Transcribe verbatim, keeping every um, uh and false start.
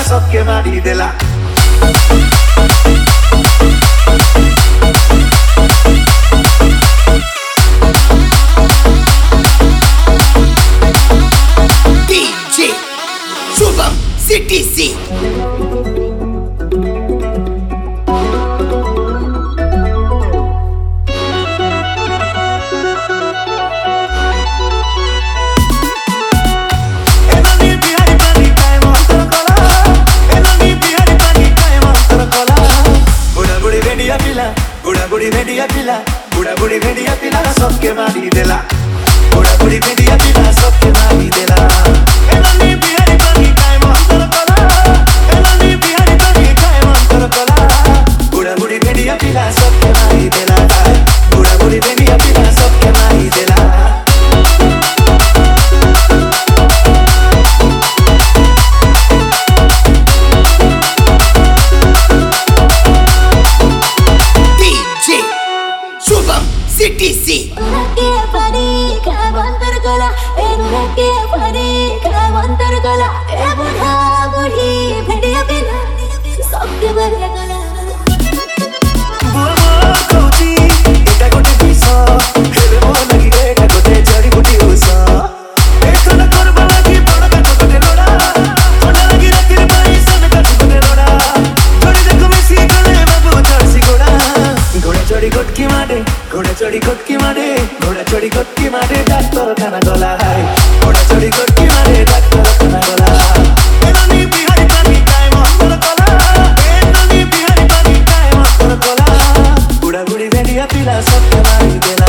सबके मारी देला। डीजे शुभम सिटी से बुढ़ा बुढ़ी भेड़िया पिला, बुढ़ा बुढ़ी भेड़िया पिला सबके मारी देला। बुढ़ा बुढ़ी भेड़िया पिला सबके मारी देला। एलानी बिहारी पानी काय मंतर कला, एलानी बिहारी पानी काय मंतर कला। बुढ़ा बुढ़ी भेड़िया पिला सबके मारी देला। बुढ़ा बुढ़ी भेड़िया पिला सबके मारी देला। सिटी से के परी का मंतर कला, एनु के परी का मंतर कला, ए बुढ़ा बुढ़ी भेड़िया पिला सबके मारी देला। बुआ कोची एटा गोटे पिसा, हेले मो लगी एटा गोटे जड़ी बूटी उसा। एतो न करबा लगी बड़ का गोटे लोड़ा, थोड़ा लगी राती रे बाई सन का गोटे लोड़ा। थोड़ी देखो मिसी गले बाबू चढ़सी गोड़ा। घोड़ा चढ़ी गोटकी मारे, घोड़ा चढ़ी गोटकी मारे, घोड़ा चढ़ी गोटकी मारे डाक्टर खाना गला है। घोड़ा चढ़ी गोटकी मारे डाक्टर खाना गला। एलानी बिहारी पानी काय मंतर कला, एलानी बिहारी पानी काय मंतर कला। बुढ़ा बुढ़ी भेड़िया पिला सबके मारी देला।